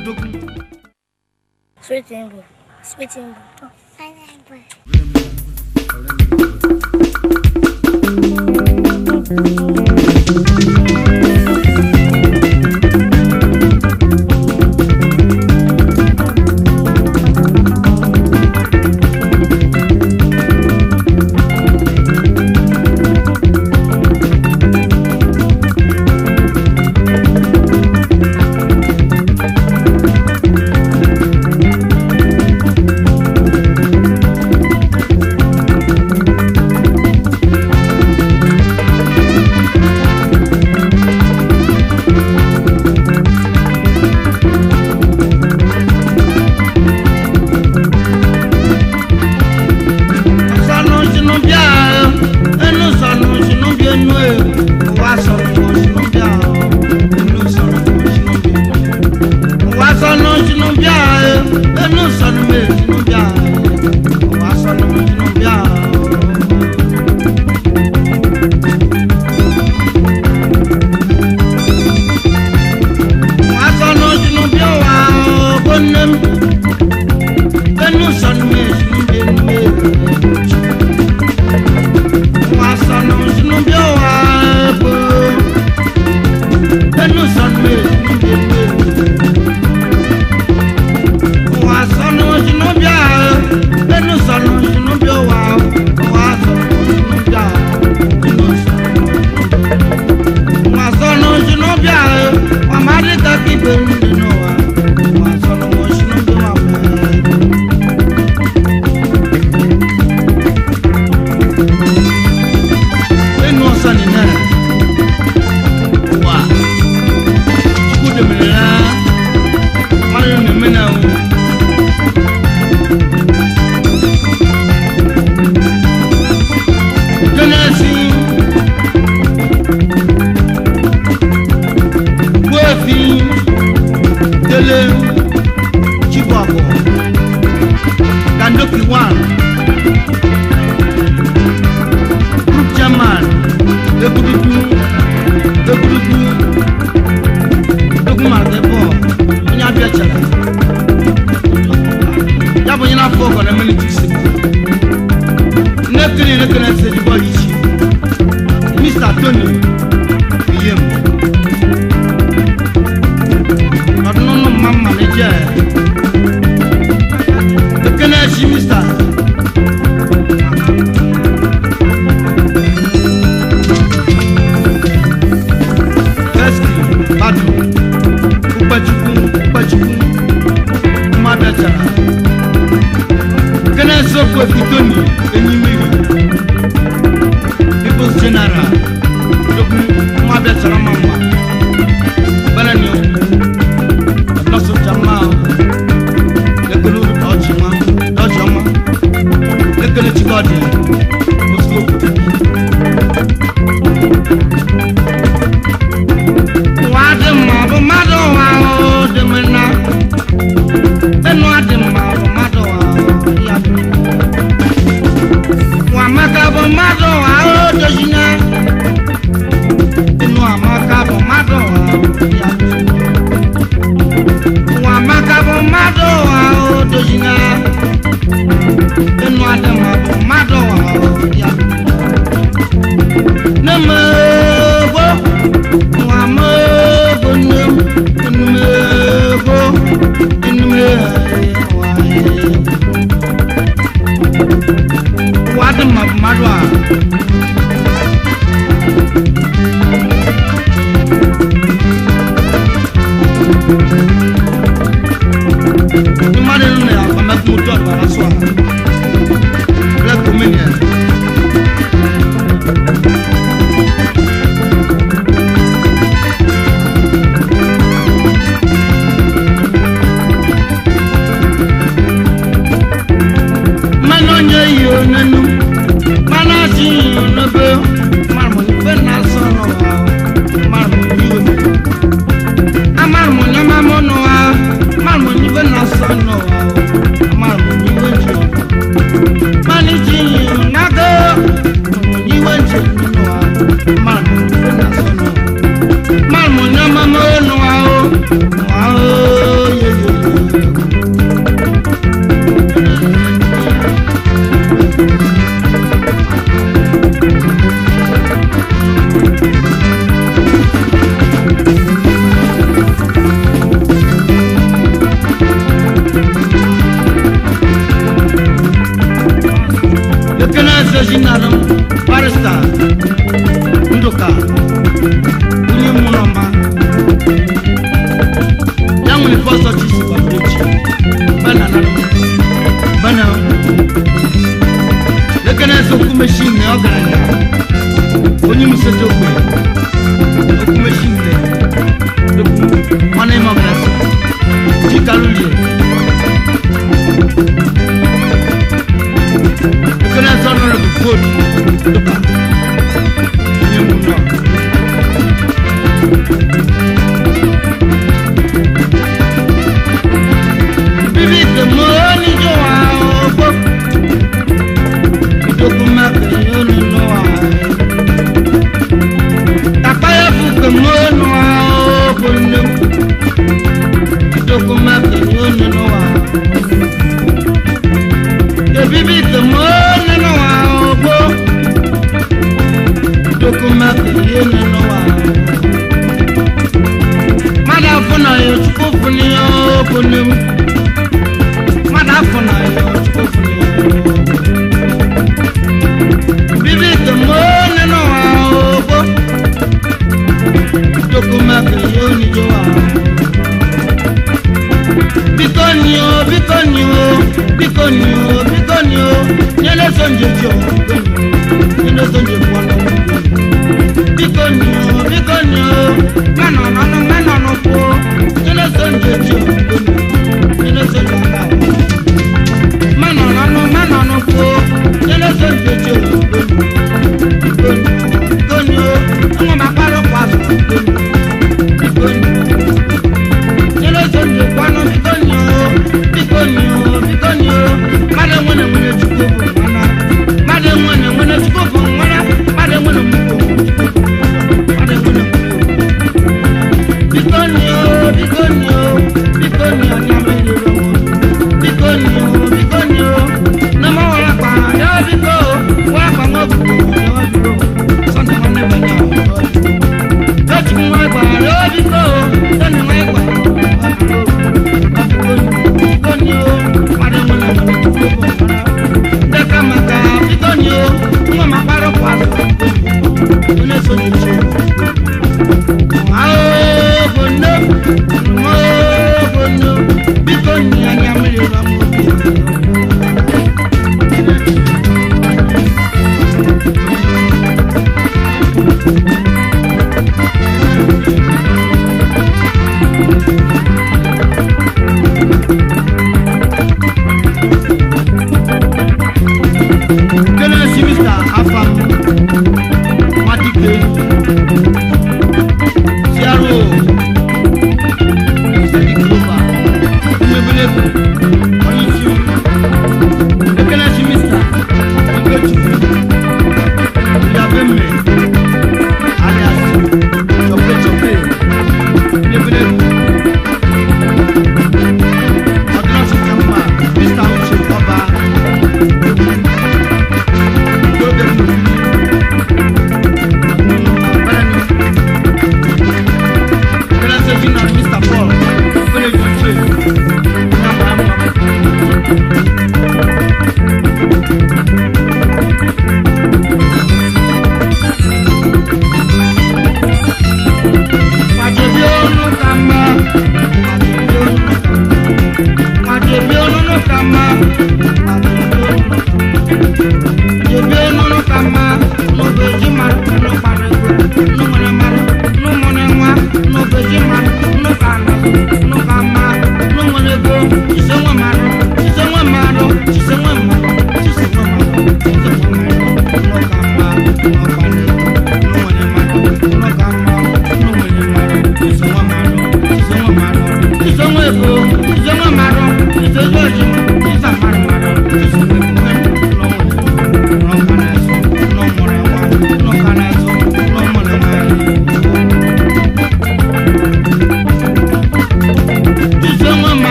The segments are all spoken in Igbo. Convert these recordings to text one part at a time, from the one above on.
Sweeting.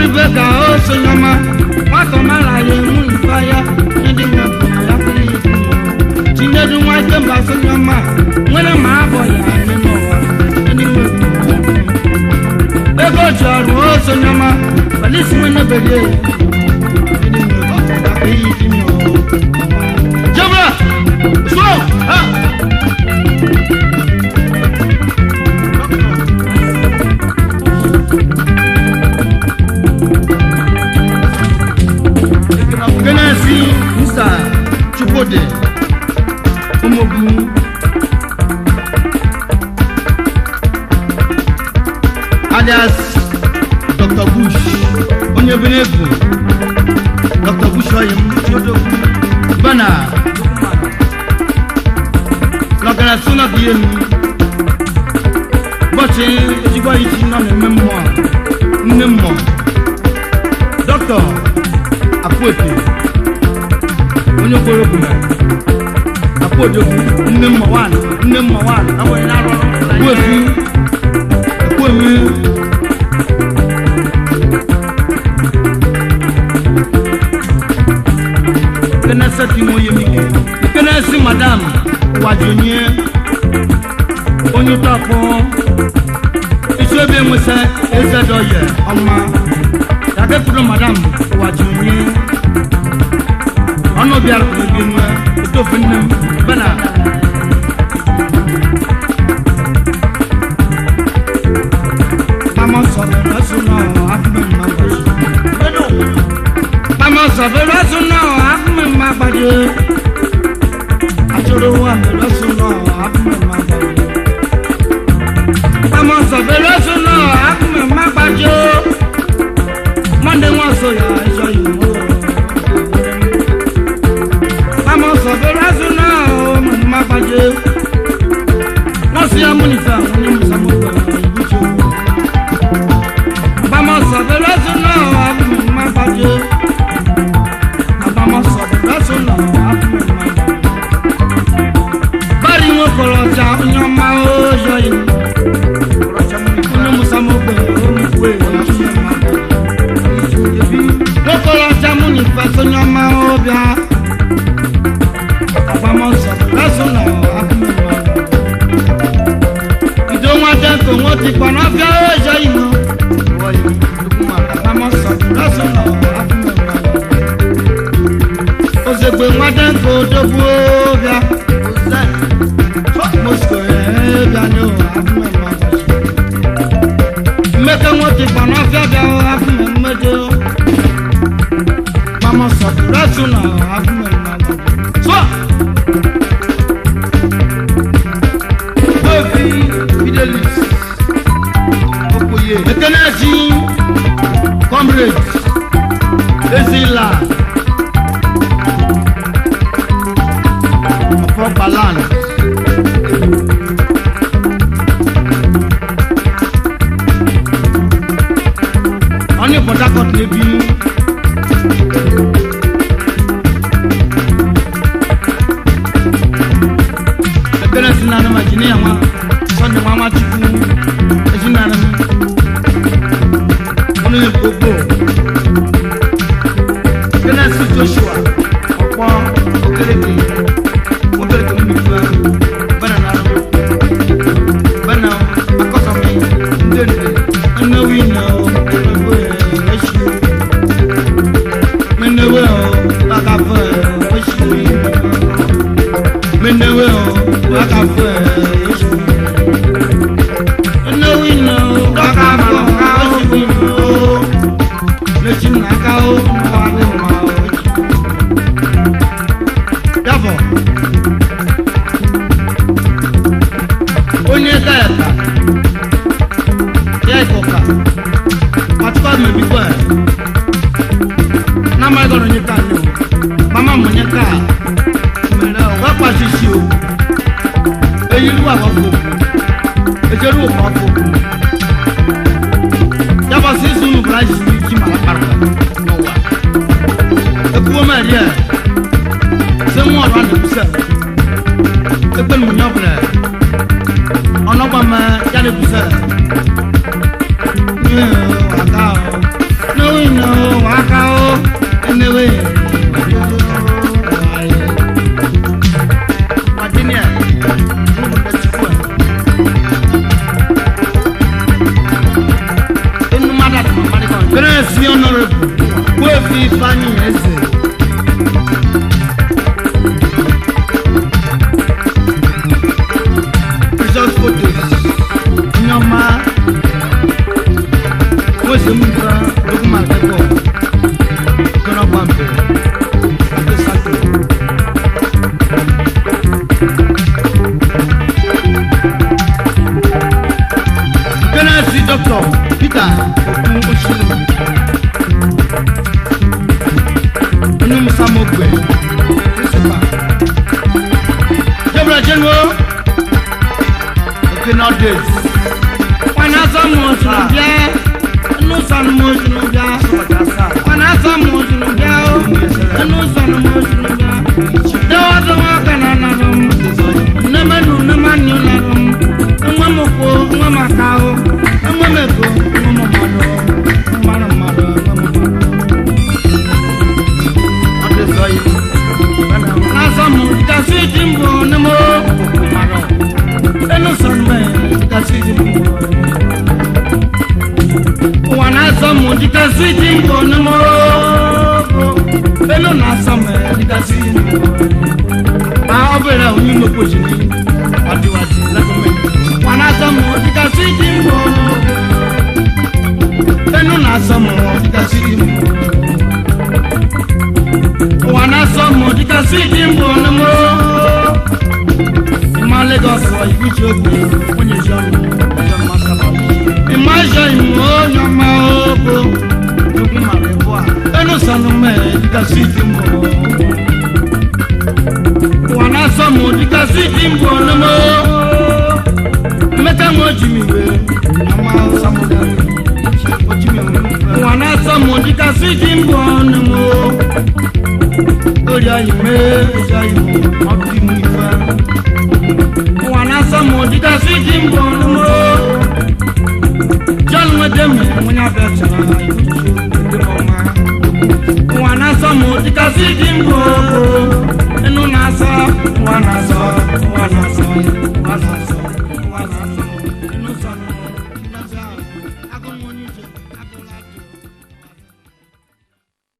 beka o sonyama wako mala ye mu fire ndi mo ya kuli tindedu mwa kemba sonyama mwena maabo ya nemo ndi mo ego jaru o sonyama balisi mwena bede ndi mo ya kuli jabra so ha Genesi Mr. Chukode Omogun alias Dr. Bush onye benefu Dr. Bush oyim bana lọ́kẹ́lẹ́ súnà bí yé mi bọ́ọ̀ṣì ìṣígbọ́ yìí ti nà ní mímọ́ ní mọ́ dọ́kítọ̀ àpòètè onye okporo ogun àpòètè ogun ní mọ́ wà àwọn ẹ̀yìn arọ́ àpòètè àpòèmí. Kenese ti mo ye mi ke kenese madam wajonye onye tapo iso be mo se eze doye ọma dake pro madam wajonye ono biar ko bi mo to finnem bana mama so na so na afme mama so na so na afme ma bade ajoro wa na so na afme ma bade mama so na so na afme ma bade mande wa so ya so you mama so na so na ma bade no si amuni fa ni musamo ko ibucho mama so na so na afme ma bade mama so na so na afme bari mo koloja nyoma ojo yi koloja mo musamo ko we mo koloja mo ni fa so nyoma obia mama so na so na afme ido wa de ko mo ti pa na bia ojo yi mo mama so na so na afme ozegbe wa de ko dobu obia Moscow bia no afme ma meke mo ti pa na bia afme medo mama so na so na afme ma so baby fidelis okoye ekeneji comrade ezila for balance oni Port Harcourt lebi ekele sinana majine yama sonde mama chiku esinana oni gbogbo ekele si Joshua ọ̀pọ̀ okeleke bana akọsọmi ndende enewi na menewe o akafe esu menewe o akafe esu enewi na akafe esu lechi na aka o ma ma davo onye kayata ya ikoka atuka me biko na ma goro nyika no mama mo nyika mele wa pa sisi o eyiru wa ko ejeru ko ko ya ba sisi no braji ki ma la parka no wa e ko ma ria se mo ran de bisa e pe mo nyobra ọlọ́pàá máa jáde kùsẹ̀ ní àká ọ̀ náwó Grace Honorable Wefi Fanny Eze Precious photos Nyama Wese Muka Dokuma Teko Kona Bambe Ake Sato Grace Dr. Peter Oshinu Samogbe Jebra Jenwo Okenades Wana Samoju Nobia Anu Samoju Nobia Wana Samoju Nobia Anu Samoju Nobia Dewa Dewa Kanana Rum Nemanu Nemanu Narum Nwamoko Nwamakao Nwameko Nwamamado Nwamamado Nasamu Kasidimbo Nemo Maro Eno Sanme Kasidimbo Wanasamu Kasidimbo Nemo Eno Nasame Kasidimbo Abera Unimo Kojini Adiwati Lakome Wanasamu Kasidimbo Eno Nasamu Kasidimbo Wana somo dikasidi mbono Ma Lagos wa ibujobi onye jamu masaba Imaja imo nyama obo Nugu mareboa Eno sanume dikasidi mbono Wana somo dikasidi mbono Meta mojimiwe Nama samudari Wana somo dikasidi mbono Oya ime, ọdún mú ìfẹ́. Wà náà sọ́mọ̀ dídá sí ìdímbò ọ̀nàmọ́. John Wedemi, mo ní abẹ́ ṣẹ̀rọ ìbùsùn ìdíbò ọmọ. Wà náà sọ́mọ̀ dídá sí ìdímbò ọ̀nàmọ́.